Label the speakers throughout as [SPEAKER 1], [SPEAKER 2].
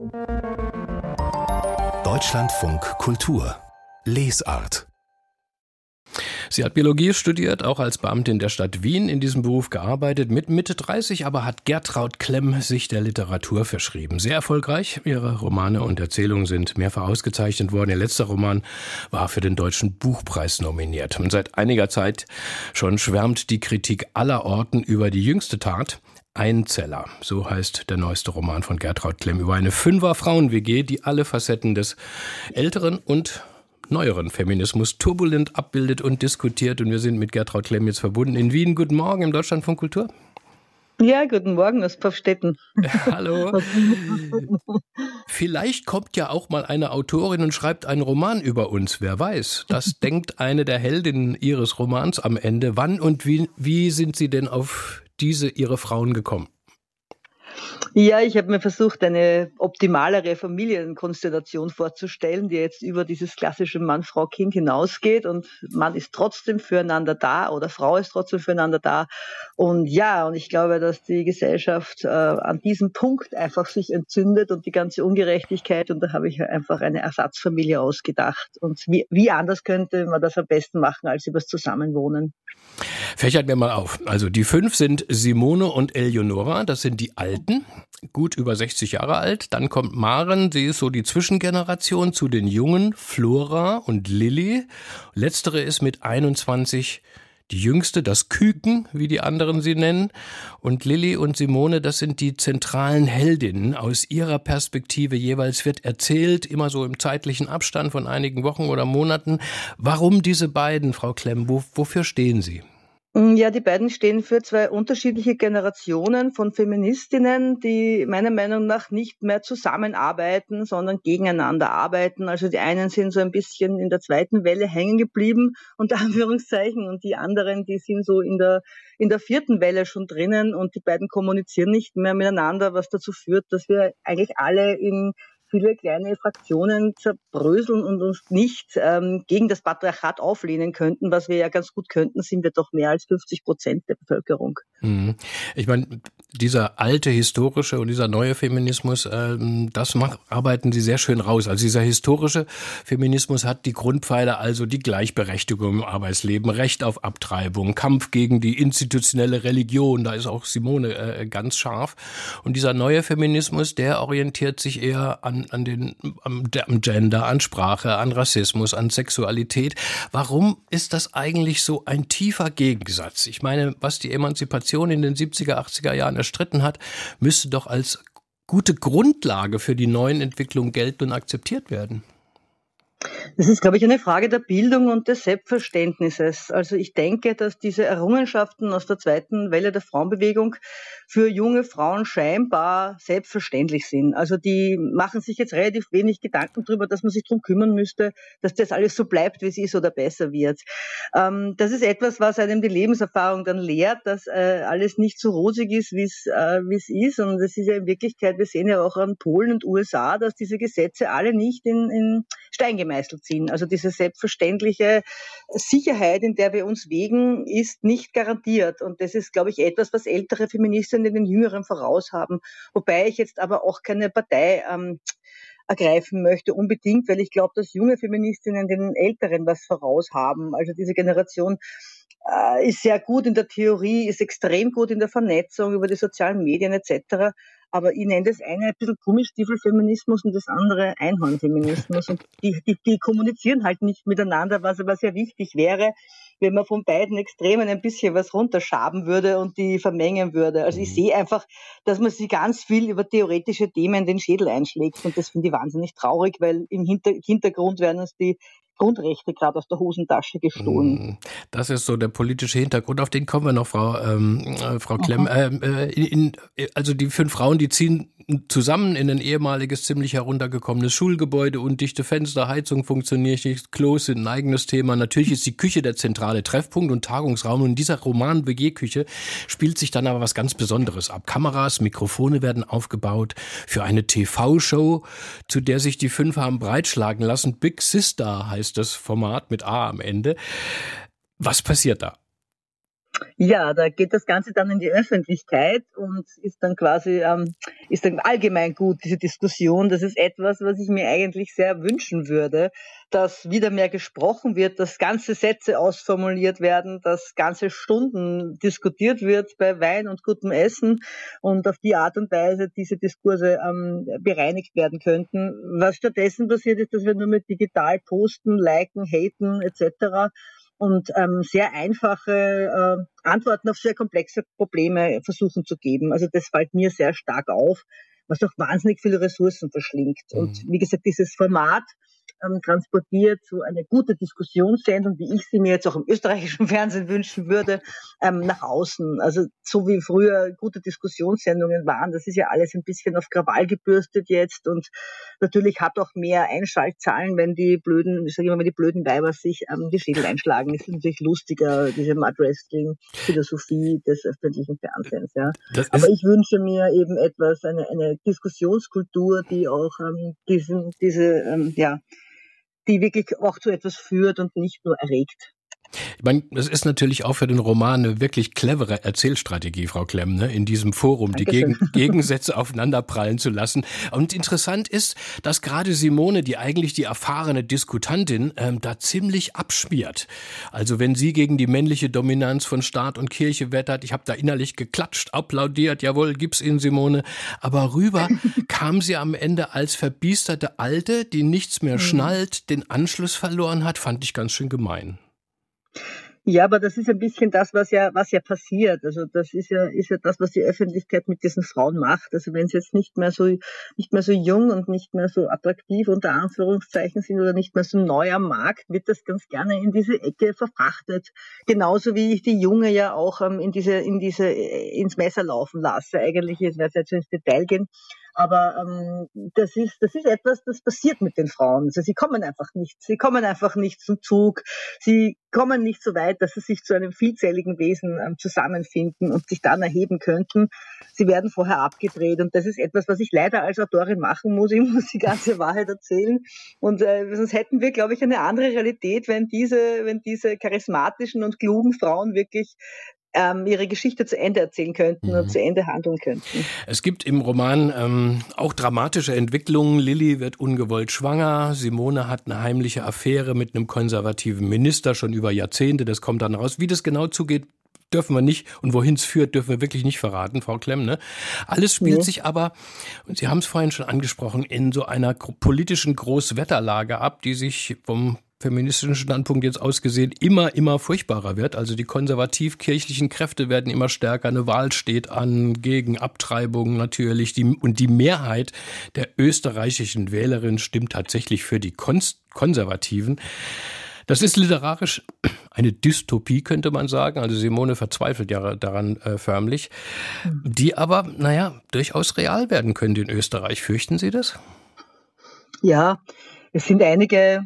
[SPEAKER 1] Deutschlandfunk Kultur Lesart.
[SPEAKER 2] Sie hat Biologie studiert, auch als Beamtin der Stadt Wien in diesem Beruf gearbeitet. Mit Mitte 30 aber hat Gertraud Klemm sich der Literatur verschrieben. Sehr erfolgreich. Ihre Romane und Erzählungen sind mehrfach ausgezeichnet worden. Ihr letzter Roman war für den Deutschen Buchpreis nominiert. Und seit einiger Zeit schon schwärmt die Kritik aller Orten über die jüngste Tat. Einzeller, so heißt der neueste Roman von Gertraud Klemm über eine Fünfer-Frauen-WG, die alle Facetten des älteren und neueren Feminismus turbulent abbildet und diskutiert. Und wir sind mit Gertraud Klemm jetzt verbunden in Wien. Guten Morgen im Deutschlandfunk Kultur.
[SPEAKER 3] Ja, guten Morgen aus Pfaffstätten.
[SPEAKER 2] Hallo. Vielleicht kommt ja auch mal eine Autorin und schreibt einen Roman über uns, wer weiß. Das denkt eine der Heldinnen ihres Romans am Ende. Wann und wie sind Sie denn auf ihre Frauen gekommen?
[SPEAKER 3] Ja, ich habe mir versucht, eine optimalere Familienkonstellation vorzustellen, die jetzt über dieses klassische Mann, Frau, Kind hinausgeht, und Mann ist trotzdem füreinander da oder Frau ist trotzdem füreinander da. Und ja, und ich glaube, dass die Gesellschaft an diesem Punkt einfach sich entzündet und die ganze Ungerechtigkeit, und da habe ich einfach eine Ersatzfamilie ausgedacht. Und wie anders könnte man das am besten machen als übers Zusammenwohnen?
[SPEAKER 2] Fächert mir mal auf. Also die 5 sind Simone und Eleonora, das sind die Alten, gut über 60 Jahre alt. Dann kommt Maren, sie ist so die Zwischengeneration zu den Jungen, Flora und Lilly. Letztere ist mit 21 die Jüngste, das Küken, wie die anderen sie nennen. Und Lilly und Simone, das sind die zentralen Heldinnen. Aus ihrer Perspektive jeweils wird erzählt, immer so im zeitlichen Abstand von einigen Wochen oder Monaten. Warum diese beiden, Frau Klemm? Wofür stehen sie?
[SPEAKER 3] Ja, die beiden stehen für 2 unterschiedliche Generationen von Feministinnen, die meiner Meinung nach nicht mehr zusammenarbeiten, sondern gegeneinander arbeiten. Also die einen sind so ein bisschen in der zweiten Welle hängen geblieben, unter Anführungszeichen, und die anderen, die sind so in der 4. Welle schon drinnen, und die beiden kommunizieren nicht mehr miteinander, was dazu führt, dass wir eigentlich alle in viele kleine Fraktionen zerbröseln und uns nicht gegen das Patriarchat auflehnen könnten. Was wir ja ganz gut könnten, sind wir doch mehr als 50% der Bevölkerung.
[SPEAKER 2] Ich meine, dieser alte historische und dieser neue Feminismus, arbeiten Sie sehr schön raus. Also dieser historische Feminismus hat die Grundpfeiler, also die Gleichberechtigung im Arbeitsleben, Recht auf Abtreibung, Kampf gegen die institutionelle Religion, da ist auch Simone ganz scharf. Und dieser neue Feminismus, der orientiert sich eher am Gender, an Sprache, an Rassismus, an Sexualität. Warum ist das eigentlich so ein tiefer Gegensatz? Ich meine, was die Emanzipation in den 70er, 80er Jahren erstritten hat, müsste doch als gute Grundlage für die neuen Entwicklungen gelten und akzeptiert werden.
[SPEAKER 3] Das ist, glaube ich, eine Frage der Bildung und des Selbstverständnisses. Also ich denke, dass diese Errungenschaften aus der zweiten Welle der Frauenbewegung für junge Frauen scheinbar selbstverständlich sind. Also die machen sich jetzt relativ wenig Gedanken darüber, dass man sich darum kümmern müsste, dass das alles so bleibt, wie es ist oder besser wird. Das ist etwas, was einem die Lebenserfahrung dann lehrt, dass alles nicht so rosig ist, wie es ist. Und das ist ja in Wirklichkeit, wir sehen ja auch an Polen und USA, dass diese Gesetze alle nicht in Stein gemeißelt sind. Also diese selbstverständliche Sicherheit, in der wir uns wägen, ist nicht garantiert. Und das ist, glaube ich, etwas, was ältere Feministinnen den Jüngeren voraus haben. Wobei ich jetzt aber auch keine Partei ergreifen möchte unbedingt, weil ich glaube, dass junge Feministinnen den Älteren was voraus haben. Also diese Generation ist sehr gut in der Theorie, ist extrem gut in der Vernetzung über die sozialen Medien etc. Aber ich nenne das eine ein bisschen Gummistiefelfeminismus und das andere Einhornfeminismus. Und die kommunizieren halt nicht miteinander, was aber sehr wichtig wäre, wenn man von beiden Extremen ein bisschen was runterschaben würde und die vermengen würde. Also ich sehe einfach, dass man sich ganz viel über theoretische Themen den Schädel einschlägt, und das finde ich wahnsinnig traurig, weil im Hintergrund werden uns die Grundrechte gerade aus der Hosentasche gestohlen.
[SPEAKER 2] Das ist so der politische Hintergrund, auf den kommen wir noch, Frau Klemm. Also die 5 Frauen, die ziehen zusammen in ein ehemaliges, ziemlich heruntergekommenes Schulgebäude, undichte Fenster, Heizung funktioniert nicht, Klos sind ein eigenes Thema. Natürlich ist die Küche der zentrale Treffpunkt und Tagungsraum, und in dieser Roman-WG-Küche spielt sich dann aber was ganz Besonderes ab. Kameras, Mikrofone werden aufgebaut für eine TV-Show, zu der sich die 5 haben breitschlagen lassen. Big Sister heißt das Format mit A am Ende. Was passiert da?
[SPEAKER 3] Ja, da geht das Ganze dann in die Öffentlichkeit und ist dann allgemein gut, diese Diskussion. Das ist etwas, was ich mir eigentlich sehr wünschen würde, dass wieder mehr gesprochen wird, dass ganze Sätze ausformuliert werden, dass ganze Stunden diskutiert wird bei Wein und gutem Essen und auf die Art und Weise diese Diskurse bereinigt werden könnten. Was stattdessen passiert ist, dass wir nur mit digital posten, liken, haten etc. und sehr einfache Antworten auf sehr komplexe Probleme versuchen zu geben. Also das fällt mir sehr stark auf, was auch wahnsinnig viele Ressourcen verschlingt. Und wie gesagt, dieses Format transportiert so eine gute Diskussionssendung, wie ich sie mir jetzt auch im österreichischen Fernsehen wünschen würde, nach außen. Also so wie früher gute Diskussionssendungen waren, das ist ja alles ein bisschen auf Krawall gebürstet jetzt und natürlich hat auch mehr Einschaltzahlen, wenn die blöden, ich sage immer, wenn die blöden Weiber sich die Schädel einschlagen. Das ist natürlich lustiger, diese Mud-Wrestling-Philosophie des öffentlichen Fernsehens. Ja. Aber ich wünsche mir eben etwas, eine Diskussionskultur, die auch die wirklich auch zu etwas führt und nicht nur erregt.
[SPEAKER 2] Ich meine, das ist natürlich auch für den Roman eine wirklich clevere Erzählstrategie, Frau Klemm, ne? In diesem Forum die Gegensätze aufeinanderprallen zu lassen. Und interessant ist, dass gerade Simone, die eigentlich die erfahrene Diskutantin, da ziemlich abschmiert. Also wenn sie gegen die männliche Dominanz von Staat und Kirche wettert, ich habe da innerlich geklatscht, applaudiert, jawohl, gib's Ihnen, Simone. Aber rüber kam sie am Ende als verbiesterte Alte, die nichts mehr schnallt, den Anschluss verloren hat, fand ich ganz schön gemein.
[SPEAKER 3] Ja, aber das ist ein bisschen das, was ja passiert. Also das ist ja das, was die Öffentlichkeit mit diesen Frauen macht. Also wenn sie jetzt nicht mehr so jung und nicht mehr so attraktiv unter Anführungszeichen sind oder nicht mehr so neu am Markt, wird das ganz gerne in diese Ecke verfrachtet. Genauso wie ich die Junge ja auch ins Messer laufen lasse. Eigentlich, ich werde jetzt ins Detail gehen. Aber das ist etwas, das passiert mit den Frauen. Also sie kommen einfach nicht zum Zug. Sie kommen nicht so weit, dass sie sich zu einem vielzähligen Wesen zusammenfinden und sich dann erheben könnten. Sie werden vorher abgedreht und das ist etwas, was ich leider als Autorin machen muss. Ich muss die ganze Wahrheit erzählen und sonst hätten wir, glaube ich, eine andere Realität, wenn diese charismatischen und klugen Frauen wirklich ihre Geschichte zu Ende erzählen könnten und zu Ende handeln könnten.
[SPEAKER 2] Es gibt im Roman auch dramatische Entwicklungen. Lilly wird ungewollt schwanger. Simone hat eine heimliche Affäre mit einem konservativen Minister schon über Jahrzehnte. Das kommt dann raus. Wie das genau zugeht, dürfen wir nicht. Und wohin es führt, dürfen wir wirklich nicht verraten, Frau Klemm. Ne? Alles spielt sich aber, und Sie haben es vorhin schon angesprochen, in so einer politischen Großwetterlage ab, die sich vom feministischen Standpunkt jetzt ausgesehen immer furchtbarer wird. Also die konservativ-kirchlichen Kräfte werden immer stärker. Eine Wahl steht an, gegen Abtreibung natürlich. Und die Mehrheit der österreichischen Wählerinnen stimmt tatsächlich für die Konservativen. Das ist literarisch eine Dystopie, könnte man sagen. Also Simone verzweifelt ja daran förmlich. Die aber, durchaus real werden könnte in Österreich. Fürchten Sie das?
[SPEAKER 3] Ja, es sind einige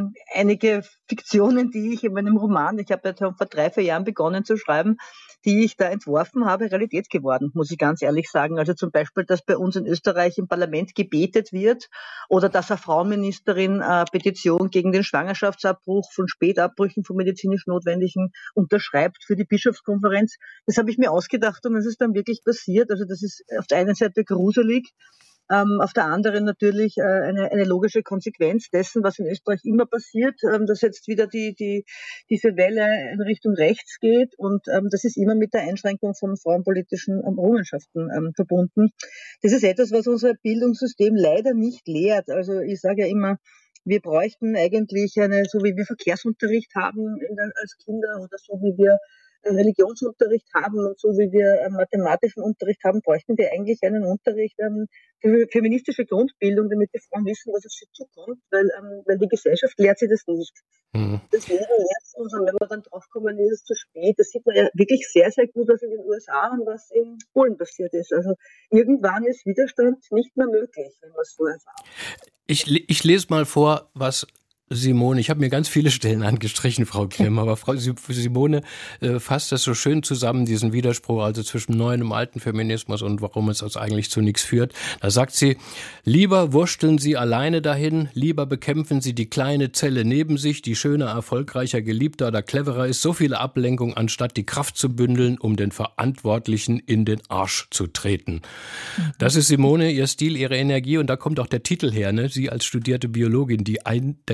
[SPEAKER 3] Fiktionen, die ich in meinem Roman, ich habe ja vor 3-4 Jahren begonnen zu schreiben, die ich da entworfen habe, Realität geworden, muss ich ganz ehrlich sagen. Also zum Beispiel, dass bei uns in Österreich im Parlament gebetet wird oder dass eine Frauenministerin Petition gegen den Schwangerschaftsabbruch von Spätabbrüchen von medizinisch Notwendigen unterschreibt für die Bischofskonferenz. Das habe ich mir ausgedacht und es ist dann wirklich passiert. Also das ist auf der einen Seite gruselig, auf der anderen natürlich eine logische Konsequenz dessen, was in Österreich immer passiert, dass jetzt wieder diese Welle in Richtung rechts geht und das ist immer mit der Einschränkung von frauenpolitischen Errungenschaften verbunden. Das ist etwas, was unser Bildungssystem leider nicht lehrt. Also ich sage ja immer, wir bräuchten eigentlich so wie wir Verkehrsunterricht haben als Kinder oder so wie wir Religionsunterricht haben und so wie wir mathematischen Unterricht haben, bräuchten wir eigentlich einen Unterricht für feministische Grundbildung, damit die Frauen wissen, was auf sie zukommt, weil die Gesellschaft lehrt sie das nicht. Deswegen lehrt es uns, und wenn wir dann draufkommen, ist es zu spät. Das sieht man ja wirklich sehr, sehr gut, was in den USA und was in Polen passiert ist. Also irgendwann ist Widerstand nicht mehr möglich, wenn man es vorher war.
[SPEAKER 2] Ich lese mal vor, was Simone, ich habe mir ganz viele Stellen angestrichen, Frau Klemm, aber Frau Simone fasst das so schön zusammen, diesen Widerspruch also zwischen neuen und alten Feminismus und warum es also eigentlich zu nichts führt. Da sagt sie, lieber wursteln Sie alleine dahin, lieber bekämpfen Sie die kleine Zelle neben sich, die schöner, erfolgreicher, geliebter oder cleverer ist, so viele Ablenkungen, anstatt die Kraft zu bündeln, um den Verantwortlichen in den Arsch zu treten. Das ist Simone, ihr Stil, ihre Energie und da kommt auch der Titel her, ne? Sie als studierte Biologin, die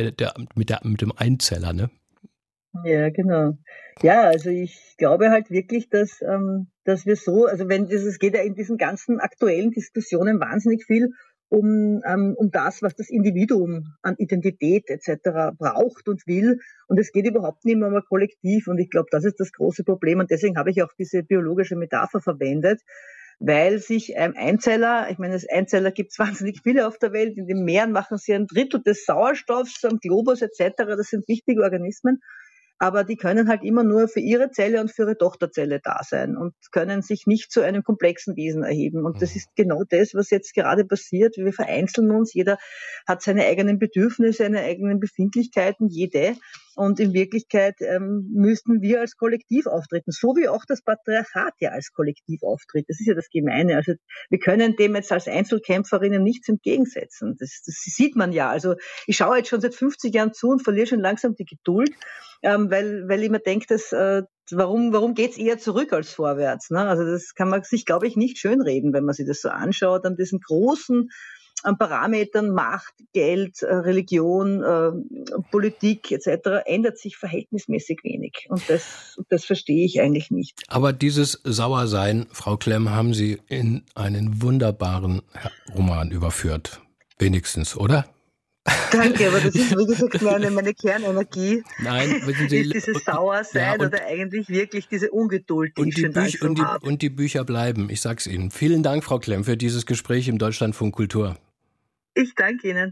[SPEAKER 2] mit dem Einzeller, ne?
[SPEAKER 3] Ja, genau. Ja, also ich glaube halt wirklich, dass wir so, also es geht ja in diesen ganzen aktuellen Diskussionen wahnsinnig viel um das, was das Individuum an Identität etc. braucht und will. Und es geht überhaupt nicht mehr um ein Kollektiv. Und ich glaube, das ist das große Problem. Und deswegen habe ich auch diese biologische Metapher verwendet, weil sich Einzeller, ich meine, Einzeller gibt es wahnsinnig viele auf der Welt, in den Meeren machen sie 1/3 des Sauerstoffs am Globus etc., das sind wichtige Organismen, aber die können halt immer nur für ihre Zelle und für ihre Tochterzelle da sein und können sich nicht zu einem komplexen Wesen erheben. Und das ist genau das, was jetzt gerade passiert. Wir vereinzeln uns, jeder hat seine eigenen Bedürfnisse, seine eigenen Befindlichkeiten, jede. Und in Wirklichkeit müssten wir als Kollektiv auftreten, so wie auch das Patriarchat ja als Kollektiv auftritt. Das ist ja das Gemeine. Also wir können dem jetzt als Einzelkämpferinnen nichts entgegensetzen. Das sieht man ja. Also ich schaue jetzt schon seit 50 Jahren zu und verliere schon langsam die Geduld, weil ich mir denke, warum geht's eher zurück als vorwärts? Ne? Also das kann man sich, glaube ich, nicht schönreden, wenn man sich das so anschaut, an diesen großen Parametern Macht, Geld, Religion, Politik etc. ändert sich verhältnismäßig wenig. Und das verstehe ich eigentlich nicht.
[SPEAKER 2] Aber dieses Sauersein, Frau Klemm, haben Sie in einen wunderbaren Roman überführt. Wenigstens, oder?
[SPEAKER 3] Danke, aber das ist, wie gesagt, meine Kernenergie.
[SPEAKER 2] Nein, wissen Sie,
[SPEAKER 3] ist dieses Sauersein oder eigentlich wirklich diese Ungeduld, die ich schon langsam habe.
[SPEAKER 2] Und die Bücher bleiben, ich sag's Ihnen. Vielen Dank, Frau Klemm, für dieses Gespräch im Deutschlandfunk Kultur.
[SPEAKER 3] Ich danke Ihnen.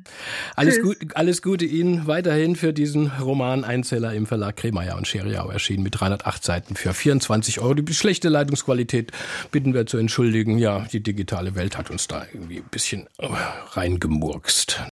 [SPEAKER 2] Alles Gute Ihnen weiterhin für diesen Roman Einzeller im Verlag Kremeyer und Scheriau erschienen mit 308 Seiten für 24 €. Die schlechte Leitungsqualität bitten wir zu entschuldigen. Ja, die digitale Welt hat uns da irgendwie ein bisschen reingemurkst.